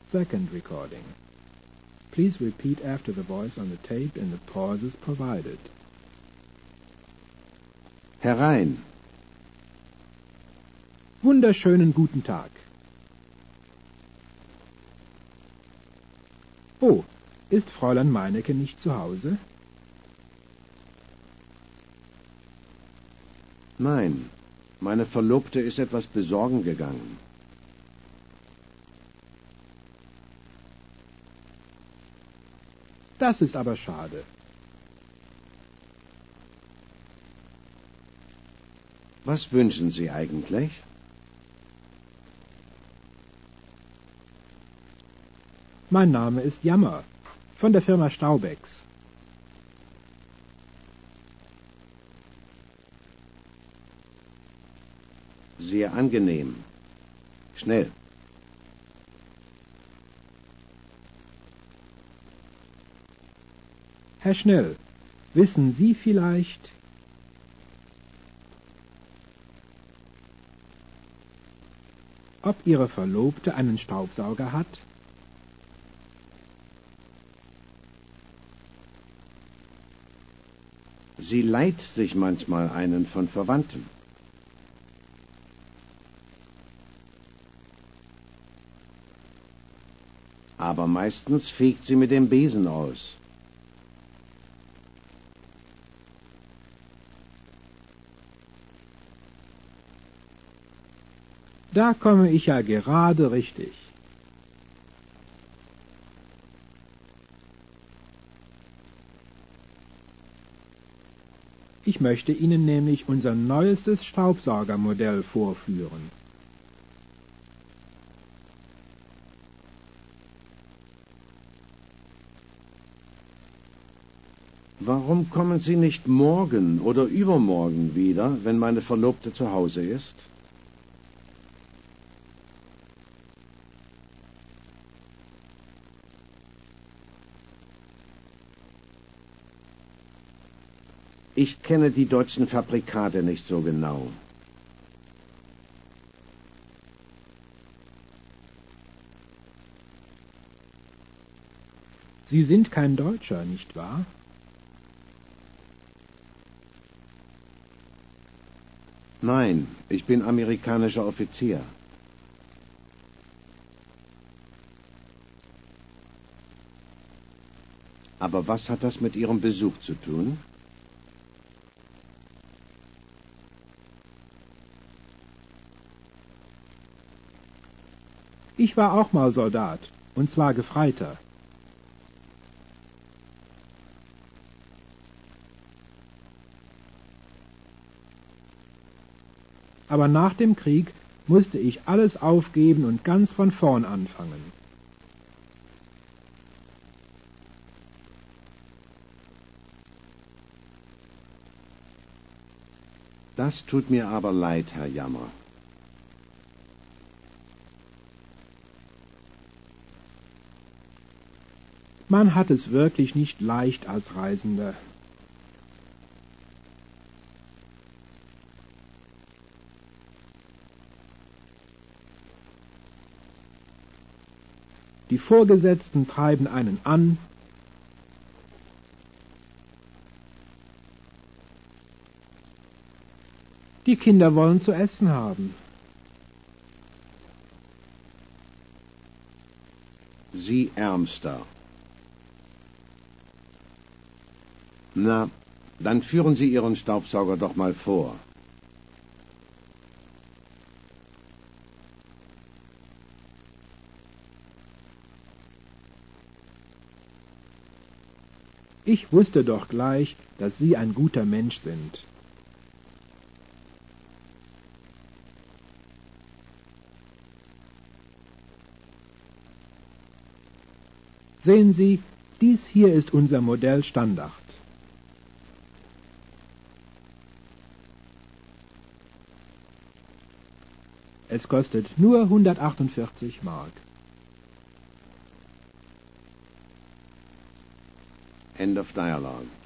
Second recording. Please repeat after the voice on the tape in the pauses provided. Herein. Wunderschönen guten Tag. Oh, ist Fräulein Meinecke nicht zu Hause? Nein, meine Verlobte ist etwas besorgen gegangen. Das ist aber schade. Was wünschen Sie eigentlich? Mein Name ist Jammer, von der Firma Staubecks. Sehr angenehm. Schnell. Herr Schnell, wissen Sie vielleicht... ob Ihre Verlobte einen Staubsauger hat? Sie leiht sich manchmal einen von Verwandten. Aber meistens fegt sie mit dem Besen aus. Da komme ich ja gerade richtig. Ich möchte Ihnen nämlich unser neuestes Staubsaugermodell vorführen. Warum kommen Sie nicht morgen oder übermorgen wieder, wenn meine Verlobte zu Hause ist? Ich kenne die deutschen Fabrikate nicht so genau. Sie sind kein Deutscher, nicht wahr? Nein, ich bin amerikanischer Offizier. Aber was hat das mit Ihrem Besuch zu tun? Ich war auch mal Soldat, und zwar Gefreiter. Aber nach dem Krieg musste ich alles aufgeben und ganz von vorn anfangen. Das tut mir aber leid, Herr Jammer. Man hat es wirklich nicht leicht als Reisender. Die Vorgesetzten treiben einen an, die Kinder wollen zu essen haben. Sie Ärmster. Na, dann führen Sie Ihren Staubsauger doch mal vor. Ich wusste doch gleich, dass Sie ein guter Mensch sind. Sehen Sie, dies hier ist unser Modell Standard. Es kostet nur 148 Mark. End of dialogue.